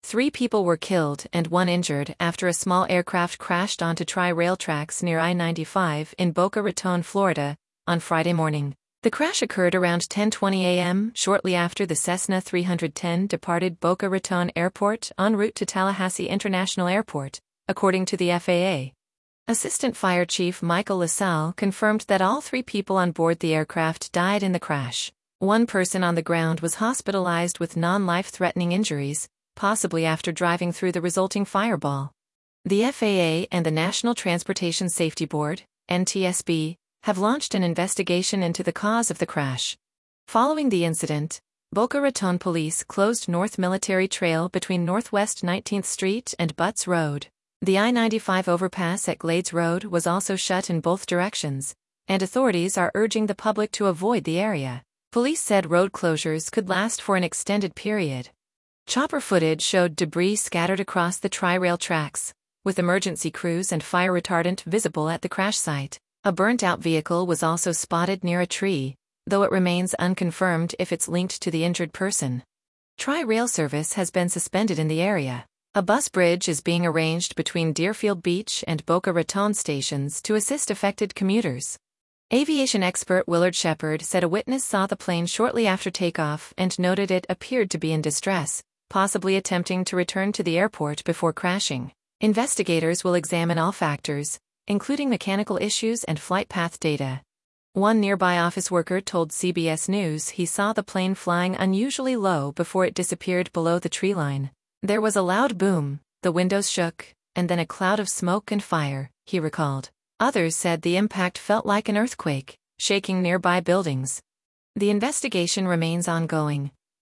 3 people were killed and 1 injured after a small aircraft crashed onto Tri-Rail tracks near I-95 in Boca Raton, Florida, on Friday morning. The crash occurred around 10:20 a.m. shortly after the Cessna 310 departed Boca Raton Airport en route to Tallahassee International Airport, according to the FAA. Assistant Fire Chief Michael LaSalle confirmed that all 3 people on board the aircraft died in the crash. 1 person on the ground was hospitalized with non-life-threatening injuries, possibly after driving through the resulting fireball. The FAA and the National Transportation Safety Board, NTSB, have launched an investigation into the cause of the crash. Following the incident, Boca Raton police closed North Military Trail between Northwest 19th Street and Butts Road. The I-95 overpass at Glades Road was also shut in both directions, and authorities are urging the public to avoid the area. Police said road closures could last for an extended period. Chopper footage showed debris scattered across the Tri-Rail tracks, with emergency crews and fire retardant visible at the crash site. A burnt-out vehicle was also spotted near a tree, though it remains unconfirmed if it's linked to the injured person. Tri-Rail service has been suspended in the area. A bus bridge is being arranged between Deerfield Beach and Boca Raton stations to assist affected commuters. Aviation expert Willard Shepard said a witness saw the plane shortly after takeoff and noted it appeared to be in distress, possibly attempting to return to the airport before crashing. Investigators will examine all factors, including mechanical issues and flight path data. One nearby office worker told CBS News he saw the plane flying unusually low before it disappeared below the tree line. There was a loud boom, the windows shook, and then a cloud of smoke and fire, he recalled. Others said the impact felt like an earthquake, shaking nearby buildings. The investigation remains ongoing,